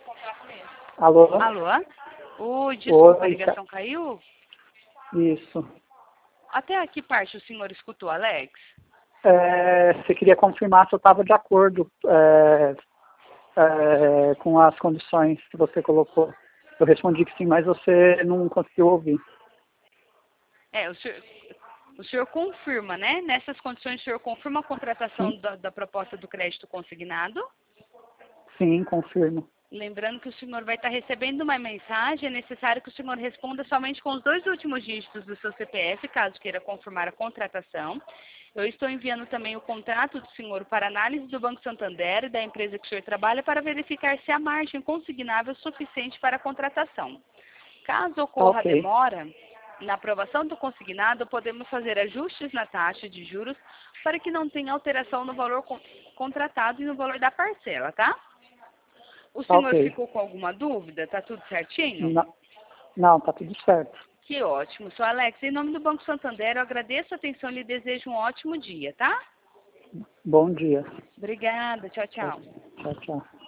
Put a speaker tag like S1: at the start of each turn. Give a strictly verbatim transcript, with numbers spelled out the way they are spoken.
S1: Alô?
S2: Alô? Oi, desculpa, a
S1: Oi,
S2: ligação caiu?
S1: isso.
S2: Até que parte o senhor escutou, Alex?
S1: É, você queria confirmar se eu estava de acordo é, é, com as condições que você colocou. Eu respondi que sim, mas você não conseguiu ouvir.
S2: É, o senhor, o senhor confirma, né? Nessas condições, o senhor confirma a contratação
S1: Sim,
S2: da, da proposta do crédito consignado?
S1: sim, confirmo.
S2: Lembrando que o senhor vai estar recebendo uma mensagem, é necessário que o senhor responda somente com os dois últimos dígitos do seu C P F, caso queira confirmar a contratação. Eu estou enviando também o contrato do senhor para análise do Banco Santander e da empresa que o senhor trabalha para verificar se há margem consignável suficiente para a contratação. Caso
S1: Tá
S2: ocorra a
S1: ok.
S2: demora na aprovação do consignado, podemos fazer ajustes na taxa de juros para que não tenha alteração no valor con- contratado e no valor da parcela, tá? O
S1: Tá
S2: senhor
S1: ok.
S2: ficou com alguma dúvida? Tá tudo certinho?
S1: Não, não, tá tudo certo.
S2: Que ótimo. Sou Alex. Em nome do Banco Santander, eu agradeço a atenção e lhe desejo um ótimo dia, tá?
S1: Bom dia.
S2: Obrigada. Tchau,
S1: Tchau,
S2: tchau.
S1: tchau. tchau.